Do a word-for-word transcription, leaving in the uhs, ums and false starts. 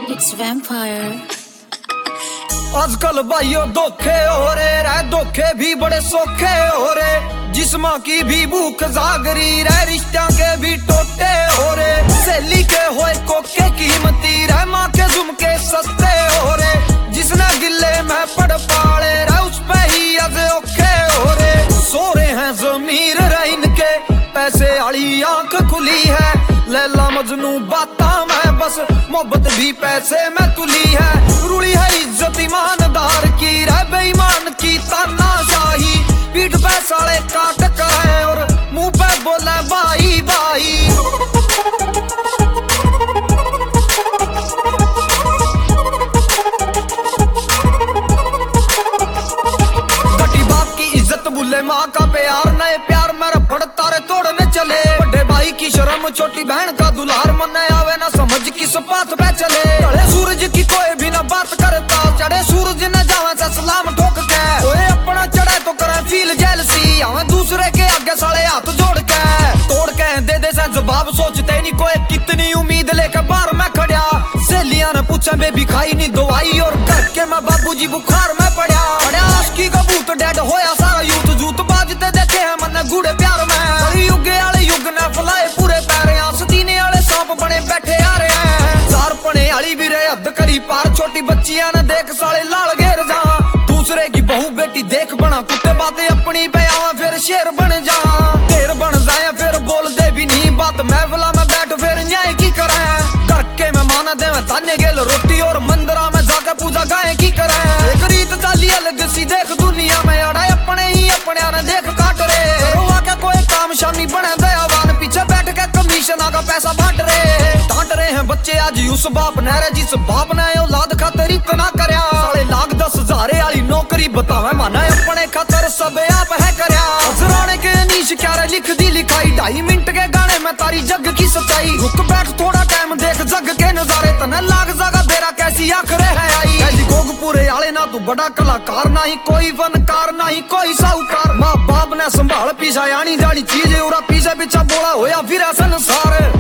It's vampire. आजकल भाइयों धोखे हो रे रह धोखे भी बड़े सौखे हो रे, जिस्मां की भी भूख जागरी रह रिश्ता के भी टोटे हो रे, सहेली के होए कोके कीमती रह माँ के झुमके सस्ते हो रे, जिसने गिले में पड़ पाले रह उस पे ही अज औखे हो रे, सो रहे हैं जमीर रह इनके पैसे आली आंख खुली है, लैला मजनू बाता में बस मोहब्बत भी पैसे में तुली है, रुली है इज्जत ईमानदार की रह बेईमान की तानाशाही, पीठ पे साले काट का है और मुंह पे बोला भाई भाई। घटी बाप की इज्जत भूले माँ का प्यार, नए प्यार मेरा पड़ता रे तोड़ने चले, बड़े भाई की शर्म छोटी बहन का दुलार, मन आवे ना समझ किस बात पे चले, चढ़े सूरज की कोई भी ना बात करता, चढ़े सूरज न जावे से सलाम ठोक के, ओए अपना चढ़े तो करे फील जेलसी, हमें दूसरे के आगे साले हाथ जोड़ के, तोड़ के दे दे से जवाब सोचते नहीं कोई, कितनी उम्मीद लेकर बाहर में खड़ा, सहेलियां ने पूछा बेबी खाई नहीं दवाई, और घर के मैं बाबूजी बुखार में पड़ा, पड़ा आशिकी का भूत डेड होया सारा यूथ, जूत बाजते देखे हैं मन गुड़े प्यार में, युग आले युग ने फलाए पूरे पैर, आसतीने आले सांप बने बैठे आ रहे हैं, सार पने आली भी रहे हद करी पार, छोटी बच्चियां ने देख साले लाल घेर जा, दूसरे की बहू बेटी देख बना कुत्ते बातें अपनी पे आवा फिर शेर बन जा, ढेर बन जाए फिर बोल दे भी नहीं बात, महफिला में बैठ फिर न्याय की करे, घर के मेहमान दे में ताने गेल रोटी और मंदिरा में जाकर पूजा गाय की करे, एक रीत चाली अलग सी देख दुनिया में, अड़ा अपने ही अपने ने देख काट रे, के कोई काम शामी बने दयावान, पीछे बैठ के कमीशन का पैसा बांट रहे, डांट रहे हैं बच्चे आज उस बाप ने रे जिस बाप ने औलाद खातिर इतना करया, साले लाख दस हजार वाली नौकरी बतावे माना अपने खातर सब आप है करया, हजराने के नीश क्या रे लिख दी लिखाई, ढाई मिनट के गाने में तारी जग की सच्चाई, रुक बैठ थोड़ा टाइम देख जग के नजारे, तने लाग जागा बेरा कैसी आखिर है आई, ऐसी गोगपुरे आले ना तू बड़ा कलाकार, ना ही कोई फनकार ना ही कोई साहूकार, माँ बाप ने संभाल पीछा आनी जानी चीज उरा पीछे पीछा बोला होया फिर संसार।